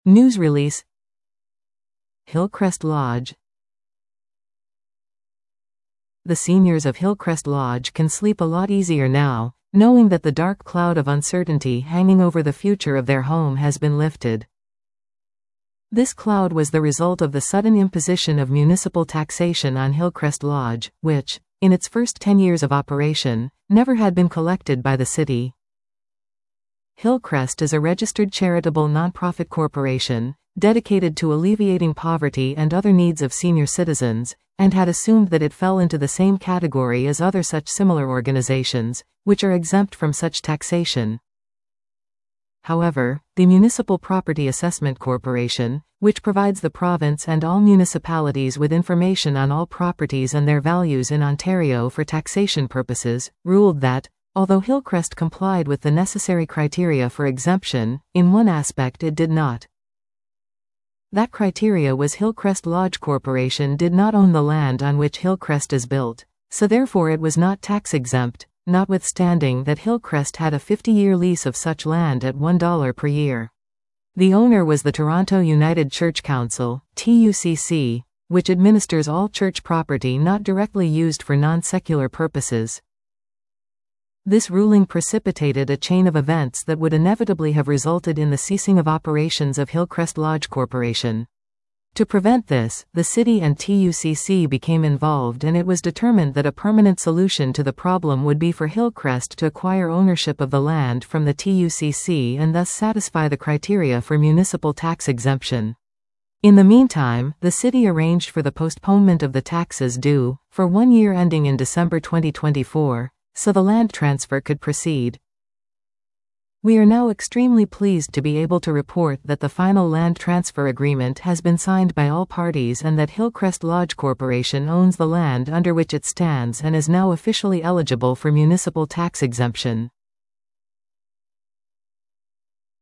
News release. Hillcrest Lodge. The seniors of Hillcrest Lodge can sleep a lot easier now, knowing that the dark cloud of uncertainty hanging over the future of their home has been lifted. This cloud was the result of the sudden imposition of municipal taxation on Hillcrest Lodge, which, in its first 10 years of operation, never had been collected by the city. Hillcrest is a registered charitable nonprofit corporation, dedicated to alleviating poverty and other needs of senior citizens, and had assumed that it fell into the same category as other such similar organizations, which are exempt from such taxation. However, the Municipal Property Assessment Corporation, which provides the province and all municipalities with information on all properties and their values in Ontario for taxation purposes, ruled that, although Hillcrest complied with the necessary criteria for exemption, in one aspect it did not. That criteria was Hillcrest Lodge Corporation did not own the land on which Hillcrest is built, so therefore it was not tax-exempt, notwithstanding that Hillcrest had a 50-year lease of such land at $1 per year. The owner was the Toronto United Church Council, TUCC, which administers all church property not directly used for non-secular purposes. This ruling precipitated a chain of events that would inevitably have resulted in the ceasing of operations of Hillcrest Lodge Corporation. To prevent this, the city and TUCC became involved, and it was determined that a permanent solution to the problem would be for Hillcrest to acquire ownership of the land from the TUCC and thus satisfy the criteria for municipal tax exemption. In the meantime, the city arranged for the postponement of the taxes due, for 1 year ending in December 2024, so the land transfer could proceed. We are now extremely pleased to be able to report that the final land transfer agreement has been signed by all parties and that Hillcrest Lodge Corporation owns the land under which it stands and is now officially eligible for municipal tax exemption.